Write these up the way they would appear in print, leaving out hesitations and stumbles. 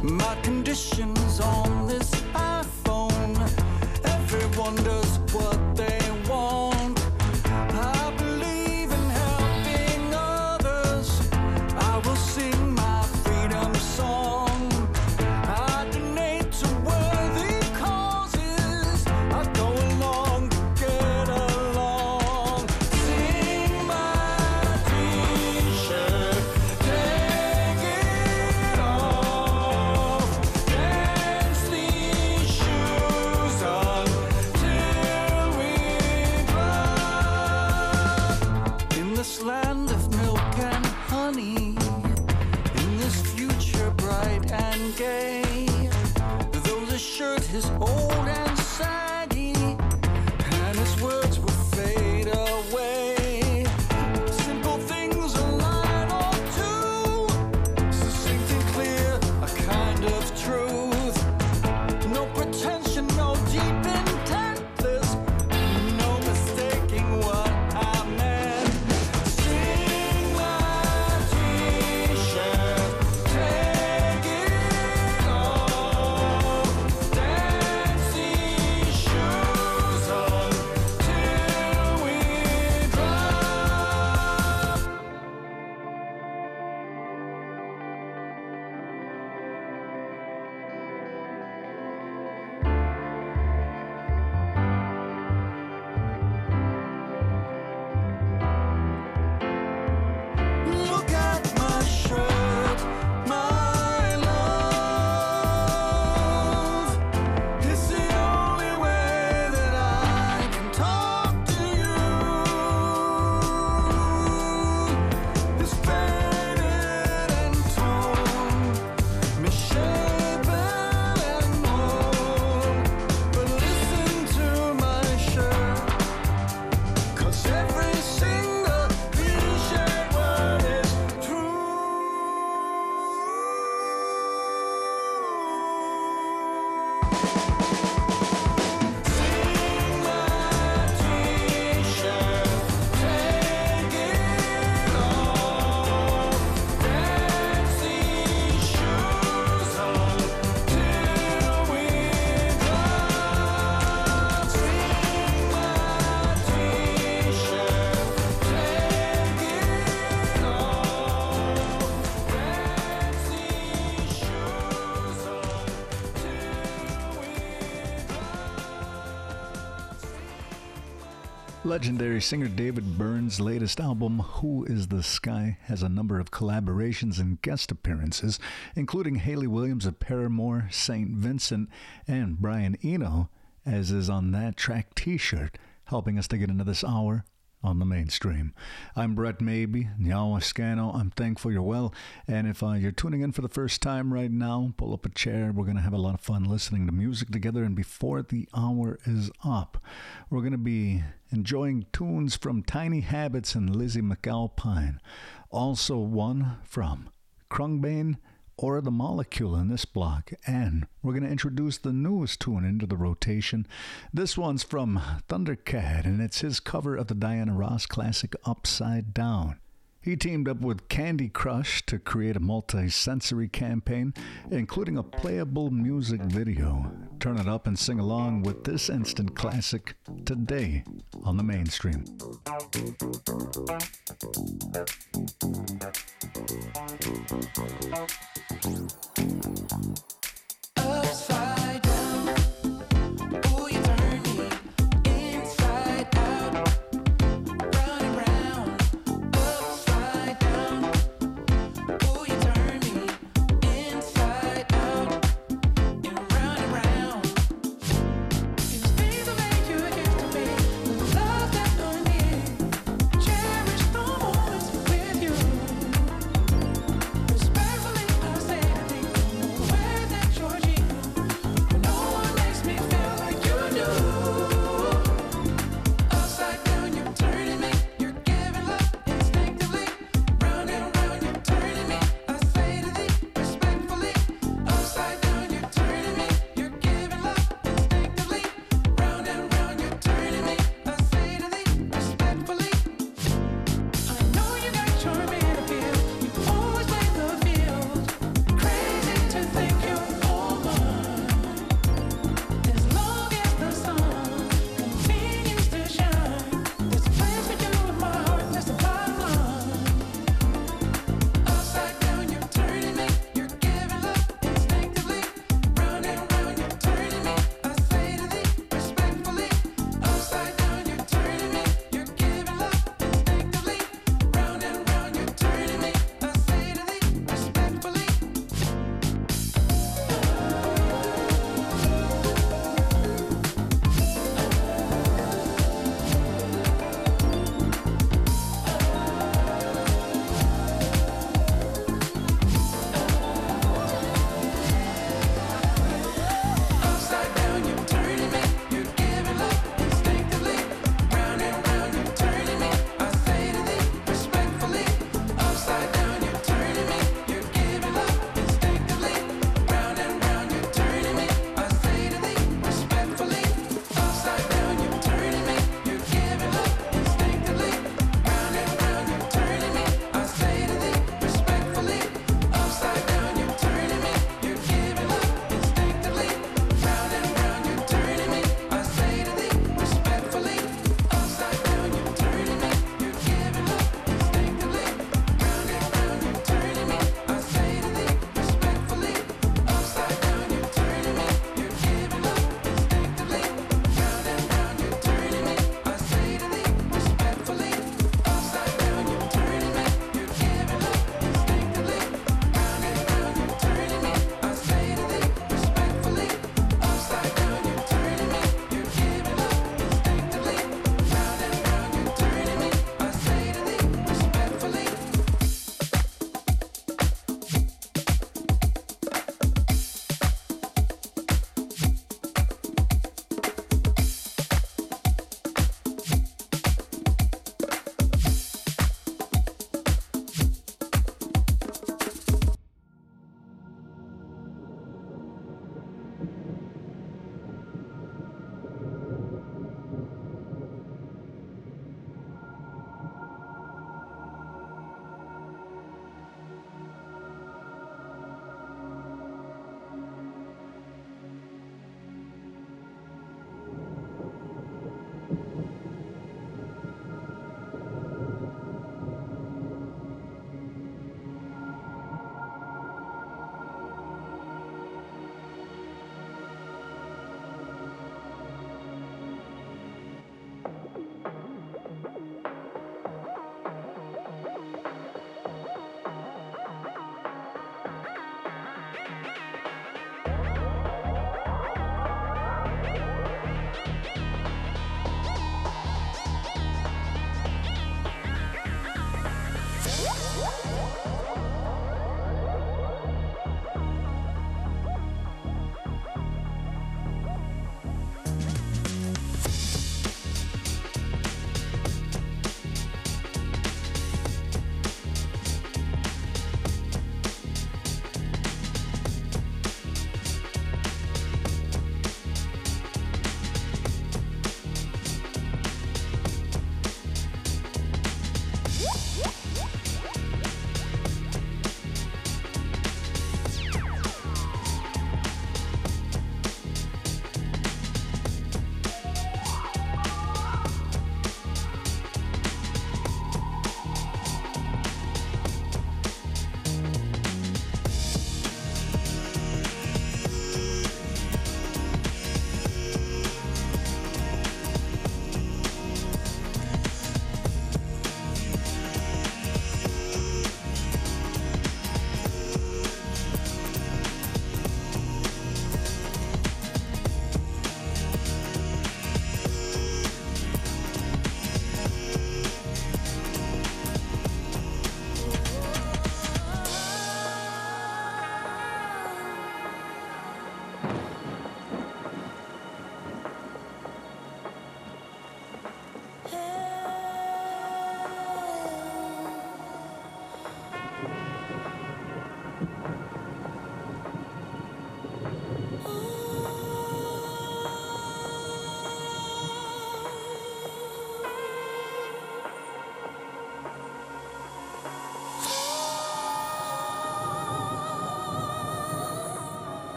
My conditions on this iPhone. Everyone does what they want. I believe in helping others. I will sing my freedom song. I donate to worthy causes. I go along to get along. Sing my t-shirt, take it off. Dance these shoes on till we drop. In this land of milk and honey, in this future bright and gay, though the shirt is old and saggy, and his words will fade away. Simple things, a line or two, succinct and clear, a kind of truth. No pretension, no deep intent, there's no mistaking what I meant. Sing my t-shirt, take it off. Dance these shoes on till we drop. Look at my shirt, my love. It's the only way that I can talk to you. It's faded and torn, misshapen and worn. But listen to my shirt, 'cause every single cliche word is true. Sing my t-shirt, take it off. Dance these shoes on till we drop. Sing my t-shirt, take it off. Dance these shoes on till we drop. Legendary singer David Byrne's latest album, Who is the Sky, has a number of collaborations and guest appearances, including Hayley Williams of Paramore, St. Vincent, and Brian Eno, as is on that track T-shirt, helping us to get into this hour on the mainstream. I'm Brett Maybe, Nyawa Scano. I'm thankful you're well. And if you're tuning in for the first time right now, pull up a chair. We're going to have a lot of fun listening to music together. And before the hour is up, we're going to be enjoying tunes from Tiny Habits and Lizzie McAlpine. Also one from Krungbane or The Molecule in this block. And we're going to introduce the newest tune into the rotation. This one's from Thundercat, and it's his cover of the Diana Ross classic Upside Down. He teamed up with Candy Crush to create a multi-sensory campaign, including a playable music video. Turn it up and sing along with this instant classic today on the mainstream. Upside down, ooh, you turn me inside out, round and round. Upside down, ooh, you turn me inside out, and round. It's things that make you give to me, the love that I need. Cherish the moments with you. Respectfully, I say to thee.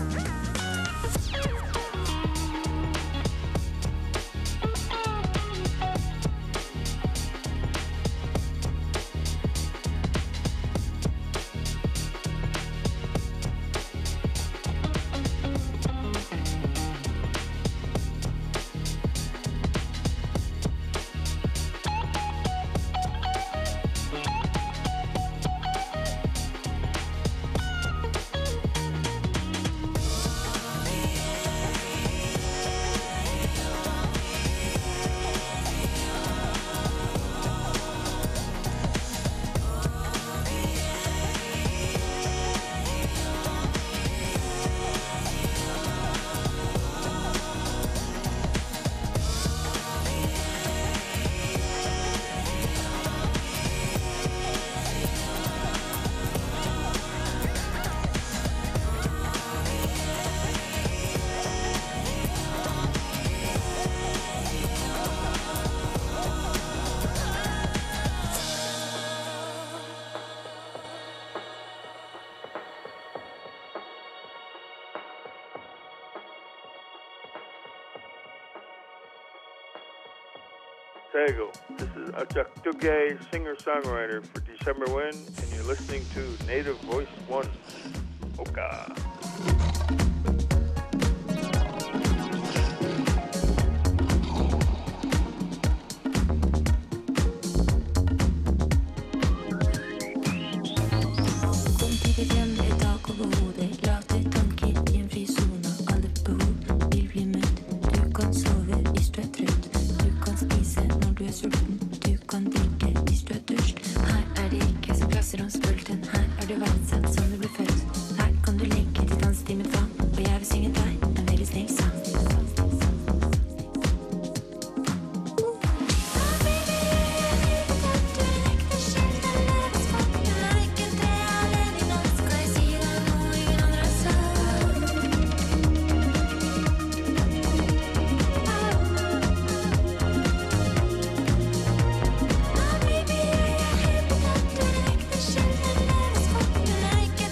Tego. This is Achak Duge, singer-songwriter for December Wind, and you're listening to Native Voice One. Oka. Like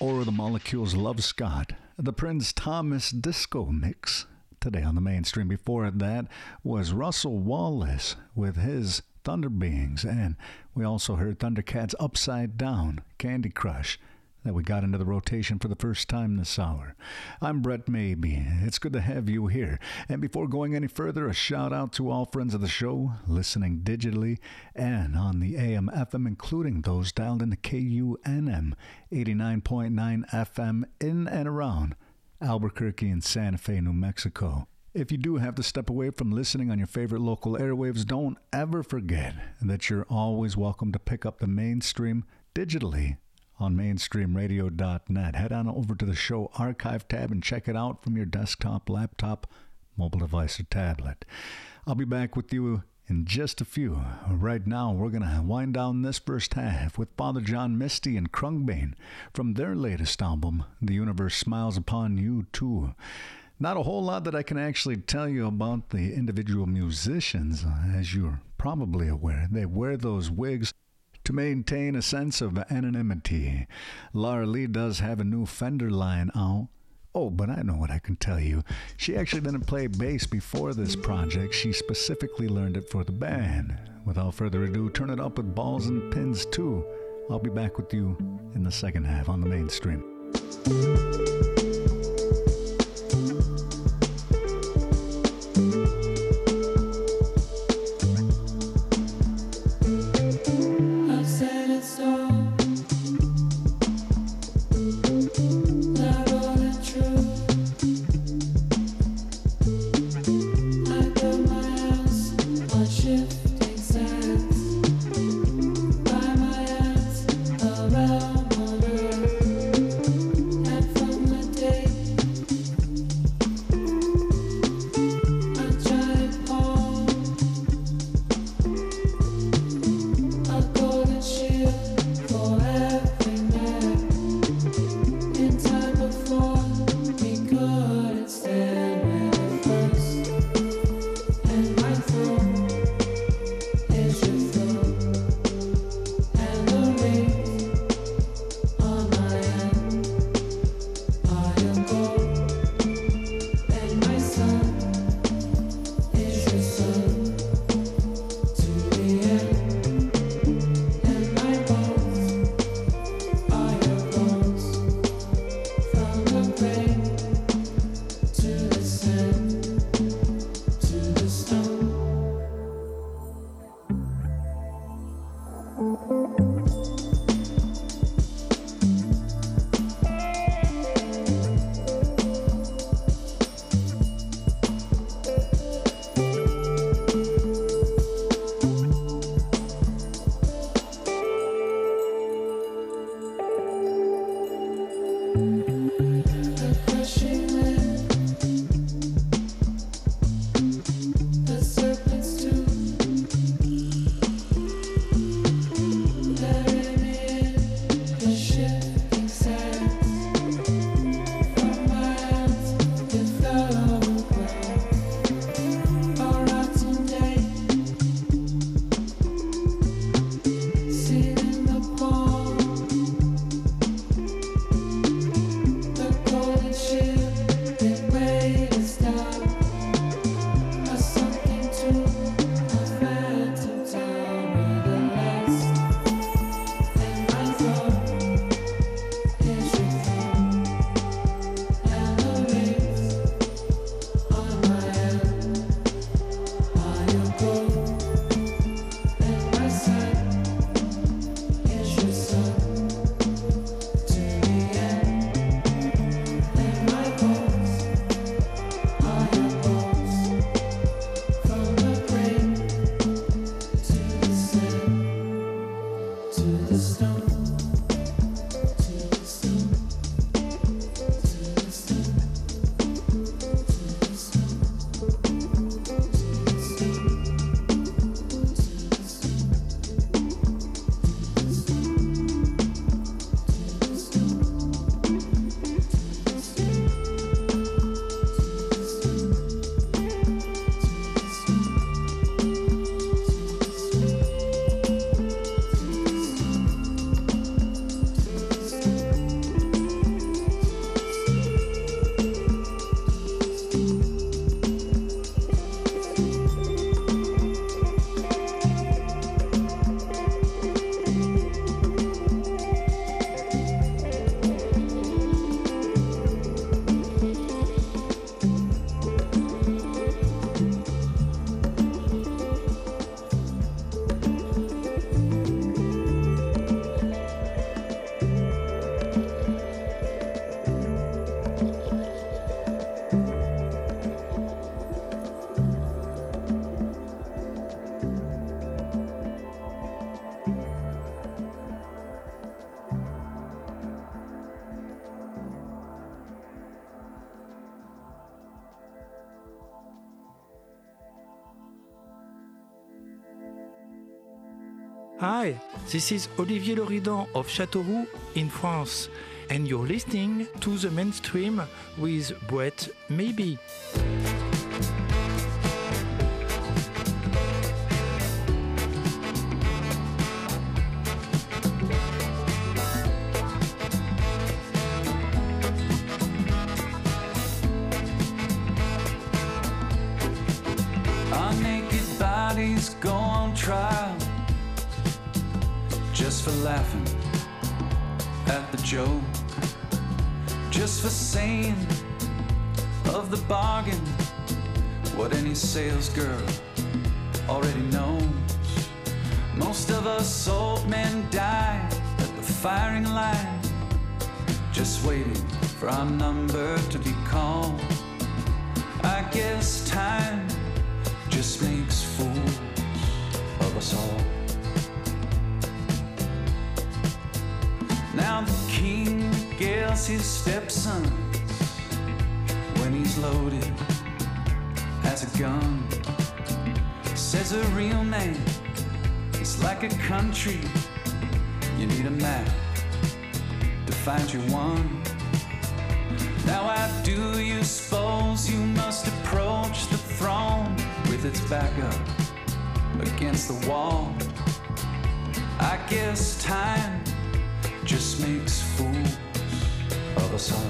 or the Molecules' Love Scott, the Prince Thomas Disco Mix. Today on the mainstream. Before that was Russell Wallace with his Thunder Beings, and we also heard Thundercats' Upside Down, Candy Crush, that we got into the rotation for the first time this hour. I'm Brett Maybe. It's good to have you here. And before going any further, a shout out to all friends of the show, listening digitally and on the AM FM, including those dialed into KUNM 89.9 FM in and around Albuquerque and Santa Fe, New Mexico. If you do have to step away from listening on your favorite local airwaves, don't ever forget that you're always welcome to pick up the mainstream digitally on mainstreamradio.net. Head on over to the show archive tab and check it out from your desktop, laptop, mobile device, or tablet. I'll be back with you in just a few. Right now, we're going to wind down this first half with Father John Misty and Krungbane from their latest album, The Universe Smiles Upon You Too. Not a whole lot that I can actually tell you about the individual musicians. As you're probably aware, they wear those wigs to maintain a sense of anonymity. Laura Lee does have a new Fender line out. Oh, but I know what I can tell you. She actually didn't play bass before this project. She specifically learned it for the band. Without further ado, turn it up with Balls and Pins too. I'll be back with you in the second half on the mainstream. Around the world, and from the Hi, this is Olivier Loridan of Châteauroux in France, and you're listening to The Mainstream with Brett Maybe. Our naked bodies go on trial just for laughing at the joke, just for saying of the bargain what any salesgirl already knows. Most of us old men die at the firing line, just waiting for our number to be called. I guess time just makes fools of us all. Now the king regales his stepsons when he's loaded as a gun. Says a real man is like a country, you need a map to find your one. Now I do you suppose you must approach the throne with its back up against the wall. I guess time just makes fools of us all.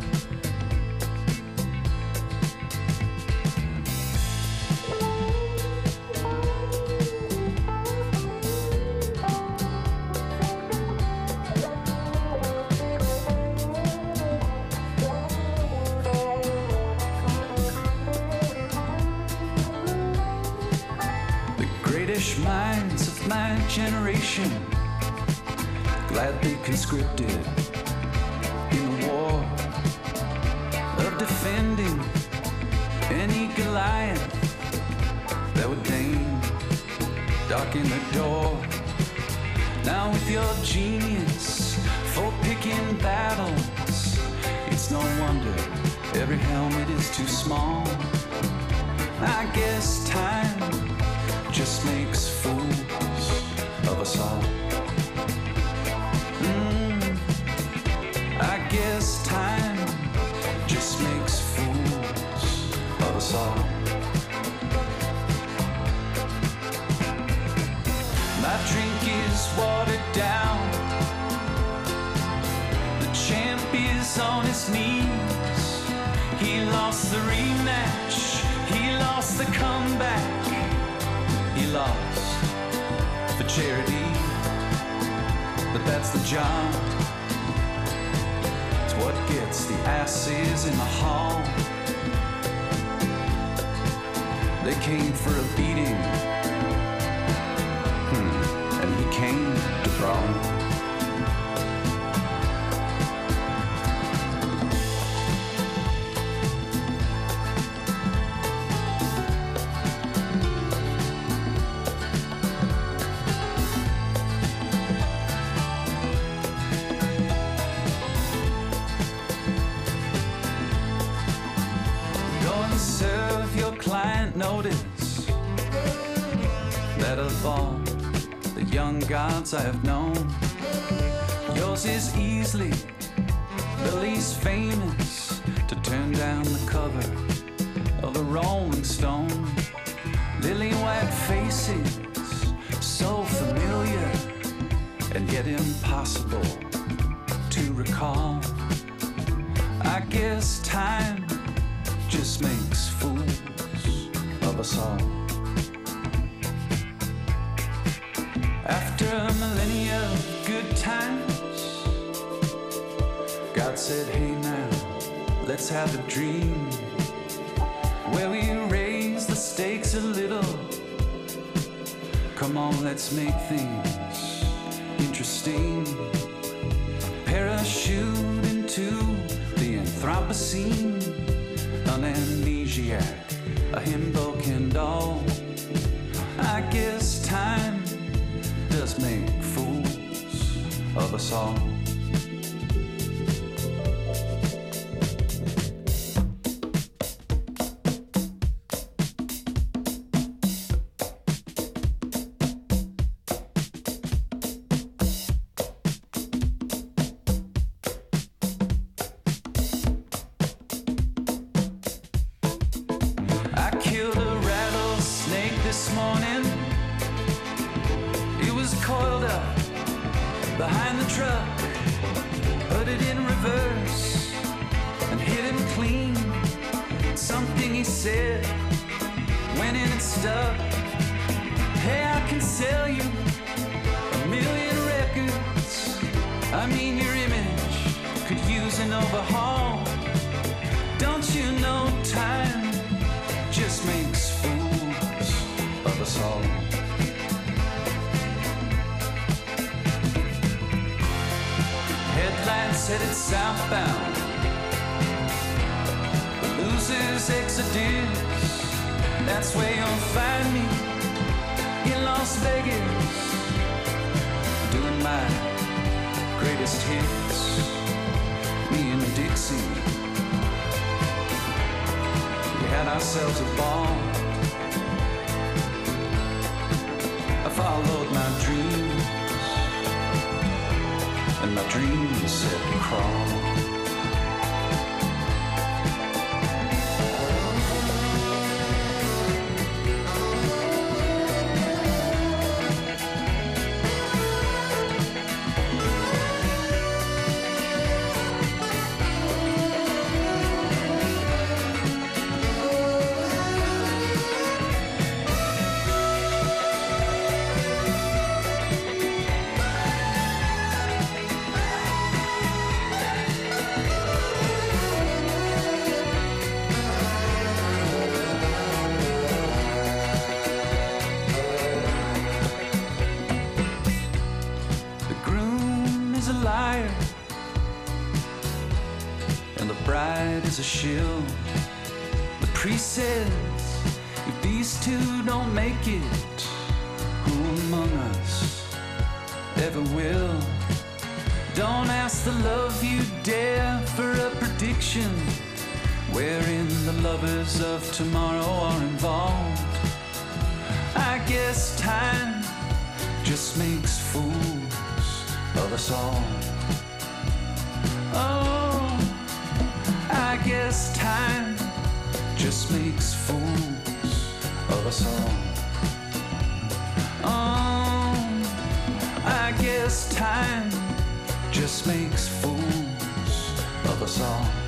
Minds of my generation gladly conscripted in the war of defending any Goliath that would deign darken the door. Now with your genius for picking battles, it's no wonder every helmet is too small. I guess time just makes fools of us all. I guess time just makes fools of us all. My drink is watered down, the champ is on his knees. He lost the rematch, he lost the comeback. He lost for charity, but that's the job. It's what gets the asses in the hall. They came for a beating, and he came to brawl. Notice that of all the young gods I have known, yours is easily the least famous to turn down the cover of a Rolling Stone. Lily white faces, so familiar and yet impossible to recall. I guess time just makes fools of us all. After a millennia of good times, God said, hey now, let's have a dream where we raise the stakes a little. Come on, let's make things interesting. Parachute into the Anthropocene, an amnesiac, a himbo Kendall. I guess time does make fools of us all. coiled up behind the truck, put it in reverse and hit him clean. Something he said went in and stuck. Hey, I can sell you 1,000,000 records. I mean, your image could use an overhaul. Don't you know time just makes fools of us all? Headline said it's southbound. The losers exodus. That's where you'll find me in Las Vegas, doing my greatest hits. Me and Dixie, we had ourselves a ball. I followed my dreams, and my dreams said crawl. A shill. The priest says, if these two don't make it, who among us ever will? Don't ask the love you dare for a prediction wherein the lovers of tomorrow are involved. I guess time just makes fools of us all. Oh, I guess time just makes fools of us all. Oh, I guess time just makes fools of us all.